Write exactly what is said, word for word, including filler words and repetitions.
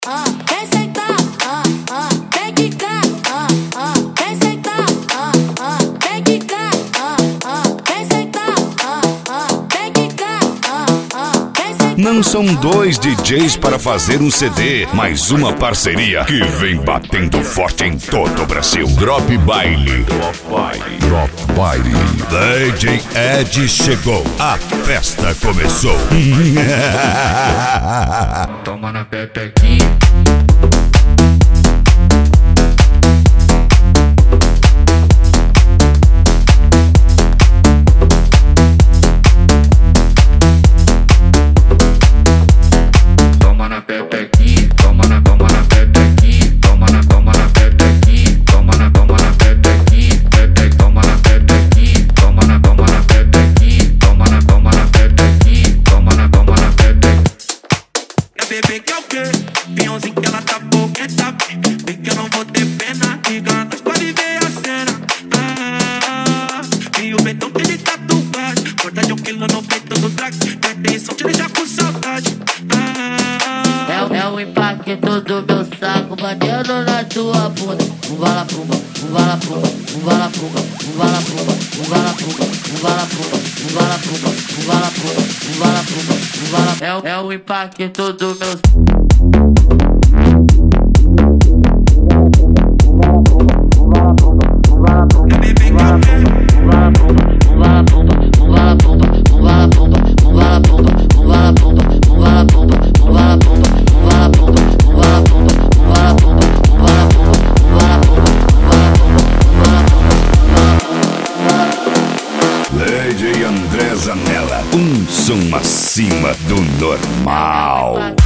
ah, vem sentar, ah, ah, vem quicar, ah, ah, vem sentar, ah, ah, vem quicar, ah, ah, vem sentar, ah, ah, vem quicar, ah, ah, vem sentar. Não são dois D Js para fazer um C D, mas uma parceria que vem batendo forte em todo o Brasil. Drop Baile. Drop Baile. Drop Baile. D J Ed chegou. A festa começou. Toma na pepequinha. Toma na pepequinha, toma na, toma na pepequinha, toma na, toma na pepequinha, toma na, toma na pepequinha, pepe, toma na pepequinha, toma na, toma na pepequinha, toma na, toma na pepequinha, toma na, toma na pepequinha. A bebê que é o quê? Pinhãozinho que ela tá boqueta. Vem que eu não vou ter pena. Liga, nós pode ver a cena. Ah, e o Betão tem de tatuagem. Corta de um quilo no peito do track. Atenção, te deixa com saudade. Ah, É, é o impacto do meu saco batendo na tua bunda. Um bala pumba, um bala pumba, um bala pumba, um bala pumba, um bala pumba, um bala pumba, um bala pumba, um bala pumba, um bala pumba, um bala. É, o- é o impacto do meu a bebê que é o quê? um bala pumba, um bala pumba, um bala pumba, um bala pumba, um bala pumba, um bala pumba, um bala pumba, um bala pumba, um bala pumba, um bala pumba, um bala pumba, um bala pumba, um bala pumba, um bala pumba. Lady André Zanella. Um som acima do normal.